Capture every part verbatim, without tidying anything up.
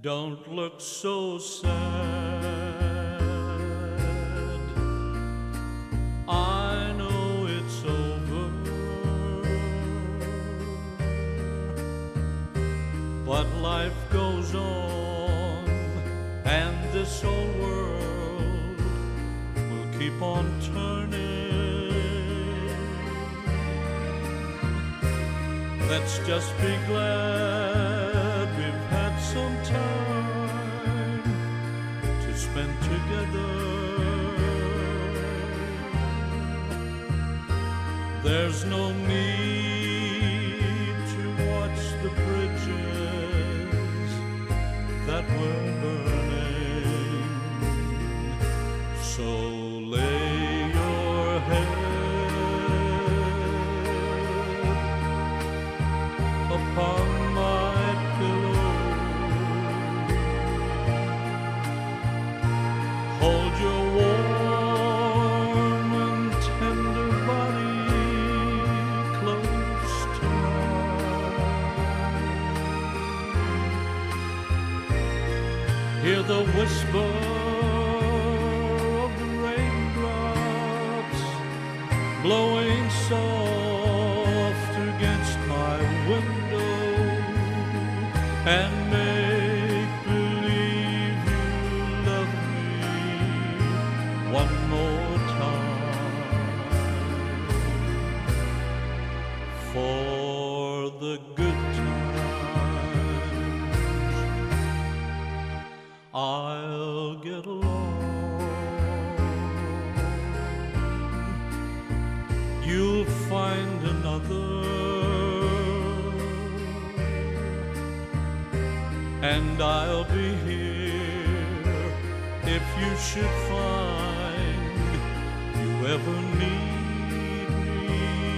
Don't look so sad. I know it's over, but life goes on, and this old world will keep on turning. Let's just be glad we've had some time to spend together. There's no need to watch the bridges that were burning. So lay your head upon my pillow. Hold your warm and tender body close to mine. Hear the whisper of the raindrops blowing soft against my window, and make believe you love me one more time. For the good times I'll get along. You'll find another, and I'll be here if you should find you ever need me.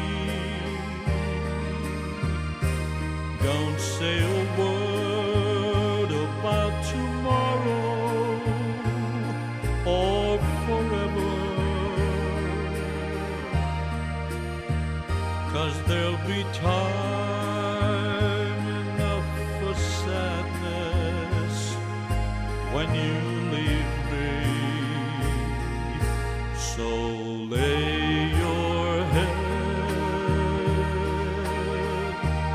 Don't say a word about tomorrow or forever, 'cause there'll be time enough for sadness when you leave me. So lay your head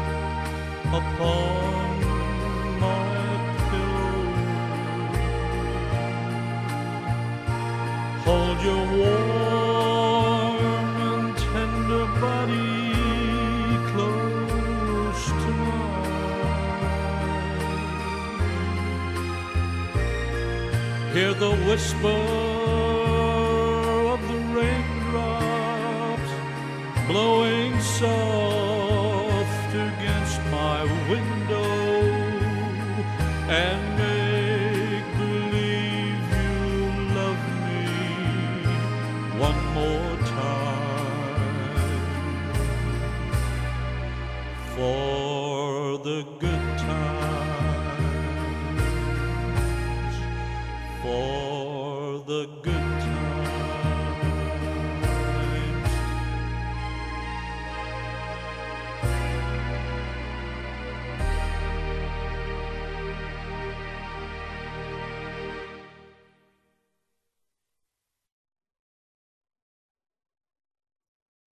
upon my pillow. Hold your warm and tender body close to mine. Hear the whisper of the raindrops blowing soft against my window, and make believe you love me one more time. For the good times, for the good